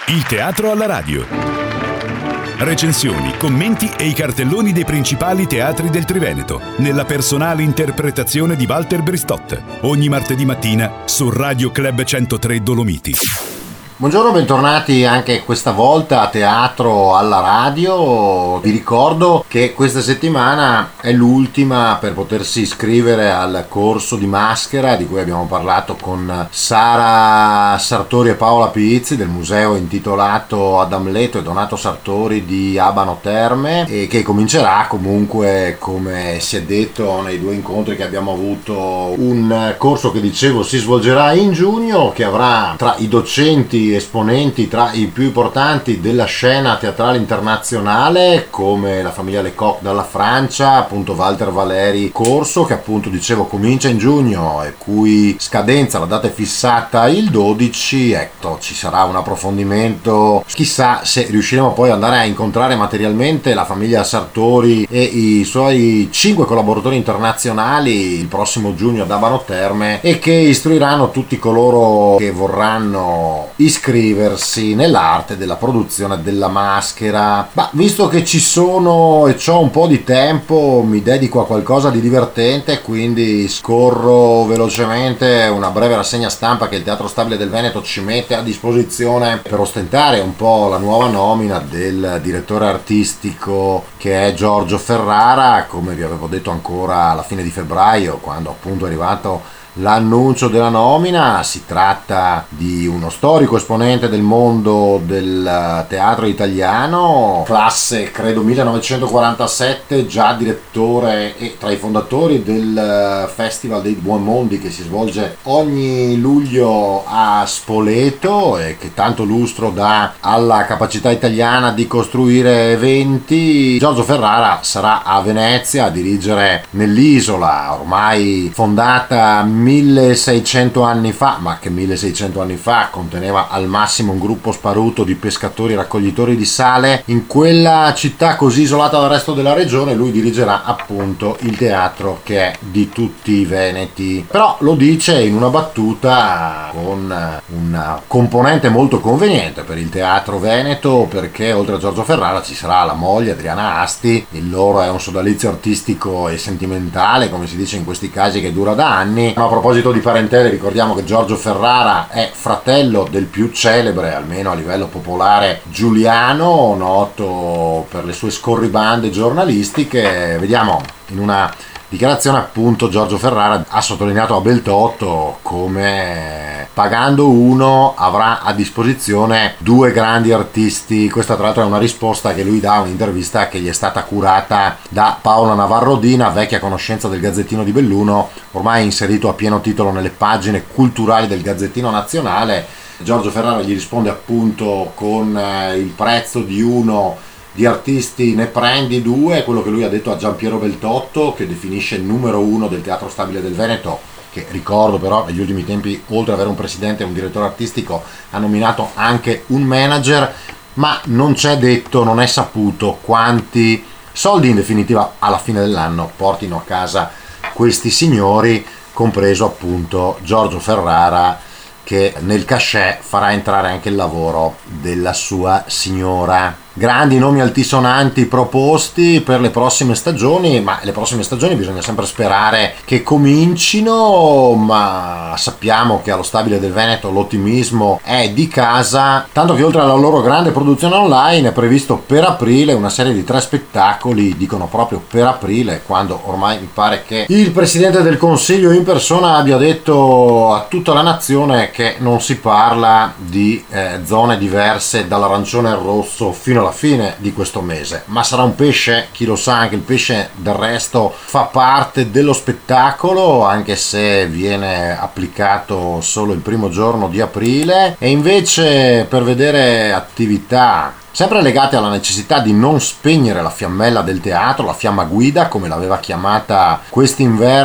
Il teatro alla radio. Recensioni, commenti e i cartelloni dei principali teatri del Triveneto, nella personale interpretazione di Walter Bristotte. Ogni martedì mattina su Radio Club 103 Dolomiti. Buongiorno, bentornati anche questa volta a Teatro alla Radio. Vi ricordo che questa settimana è l'ultima per potersi iscrivere al corso di maschera di cui abbiamo parlato con Sara Sartori e Paola Pizzi del museo intitolato ad Amleto e Donato Sartori di Abano Terme, e che comincerà comunque, come si è detto nei due incontri che abbiamo avuto, un corso che dicevo si svolgerà in giugno, che avrà tra i docenti esponenti tra i più importanti della scena teatrale internazionale, come la famiglia Lecoq dalla Francia, appunto Walter Valeri Corso, che appunto dicevo comincia in giugno e cui scadenza, la data è fissata il 12. Ecco, ci sarà un approfondimento, chissà se riusciremo poi ad andare a incontrare materialmente la famiglia Sartori e i suoi 5 collaboratori internazionali il prossimo giugno ad Abano Terme, e che istruiranno tutti coloro che vorranno iscriversi nell'arte della produzione della maschera. Ma visto che ci sono e c'ho un po' di tempo, mi dedico a qualcosa di divertente, quindi scorro velocemente una breve rassegna stampa che il Teatro Stabile del Veneto ci mette a disposizione per ostentare un po' la nuova nomina del direttore artistico, che è Giorgio Ferrara. Come vi avevo detto ancora alla fine di febbraio, quando appunto è arrivato l'annuncio della nomina, si tratta di uno storico esponente del mondo del teatro italiano, classe credo 1947, già direttore e tra i fondatori del Festival dei Buon Mondi che si svolge ogni luglio a Spoleto e che tanto lustro dà alla capacità italiana di costruire eventi. Giorgio Ferrara sarà a Venezia a dirigere nell'isola, ormai fondata 1600 anni fa, ma che 1600 anni fa conteneva al massimo un gruppo sparuto di pescatori e raccoglitori di sale. In quella città così isolata dal resto della regione lui dirigerà appunto il teatro che è di tutti i veneti, però lo dice in una battuta con una componente molto conveniente per il teatro veneto, perché oltre a Giorgio Ferrara ci sarà la moglie Adriana Asti. Il loro è un sodalizio artistico e sentimentale, come si dice in questi casi, che dura da anni. A proposito di parentele, ricordiamo che Giorgio Ferrara è fratello del più celebre, almeno a livello popolare, Giuliano, noto per le sue scorribande giornalistiche. Vediamo in una dichiarazione appunto Giorgio Ferrara ha sottolineato a Beltotto come pagando uno avrà a disposizione due grandi artisti. Questa tra l'altro è una risposta che lui dà a un'intervista che gli è stata curata da Paola Navarrodina, vecchia conoscenza del Gazzettino di Belluno, ormai inserito a pieno titolo nelle pagine culturali del Gazzettino Nazionale. Giorgio Ferrara gli risponde appunto con il prezzo di uno di artisti ne prendi due, quello che lui ha detto a Giampiero Beltotto, che definisce il numero uno del Teatro Stabile del Veneto, che ricordo però negli ultimi tempi, oltre ad avere un presidente e un direttore artistico, ha nominato anche un manager, ma non c'è detto, non è saputo quanti soldi in definitiva alla fine dell'anno portino a casa questi signori, compreso appunto Giorgio Ferrara, che nel cachet farà entrare anche il lavoro della sua signora. Grandi nomi altisonanti proposti per le prossime stagioni, ma le prossime stagioni bisogna sempre sperare che comincino, ma sappiamo che allo Stabile del Veneto l'ottimismo è di casa, tanto che oltre alla loro grande produzione online è previsto per aprile una serie di 3 spettacoli, dicono proprio per aprile, quando ormai mi pare che il Presidente del Consiglio in persona abbia detto a tutta la nazione che non si parla di zone diverse dall'arancione al rosso fino alla fine di questo mese, ma sarà un pesce, chi lo sa, anche il pesce del resto fa parte dello spettacolo, anche se viene applicato solo il primo giorno di aprile. E invece per vedere attività sempre legate alla necessità di non spegnere la fiammella del teatro, la fiamma guida come l'aveva chiamata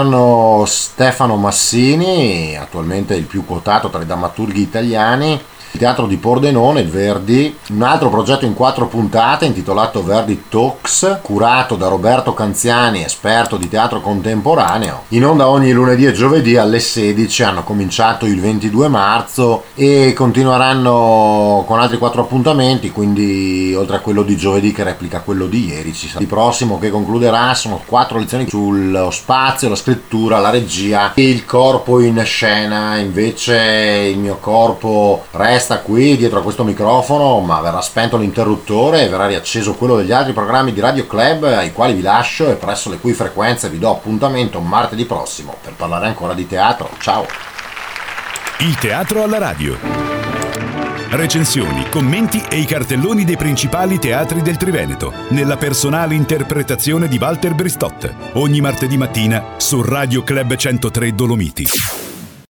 quest'inverno Stefano Massini, attualmente il più quotato tra i drammaturghi italiani, il teatro di Pordenone, il Verdi, un altro progetto in 4 puntate intitolato Verdi Talks, curato da Roberto Canziani, esperto di teatro contemporaneo, in onda ogni lunedì e giovedì alle 16. Hanno cominciato il 22 marzo e continueranno con altri 4 appuntamenti, quindi oltre a quello di giovedì che replica quello di ieri, ci sarà il prossimo che concluderà. Sono 4 lezioni sullo spazio, la scrittura, la regia e il corpo in scena. Invece il mio corpo resta qui dietro a questo microfono, ma verrà spento l'interruttore e verrà riacceso quello degli altri programmi di Radio Club, ai quali vi lascio e presso le cui frequenze vi do appuntamento martedì prossimo per parlare ancora di teatro. Ciao! Il teatro alla radio. Recensioni, commenti e i cartelloni dei principali teatri del Triveneto, nella personale interpretazione di Walter Bristotte, ogni martedì mattina su Radio Club 103 Dolomiti.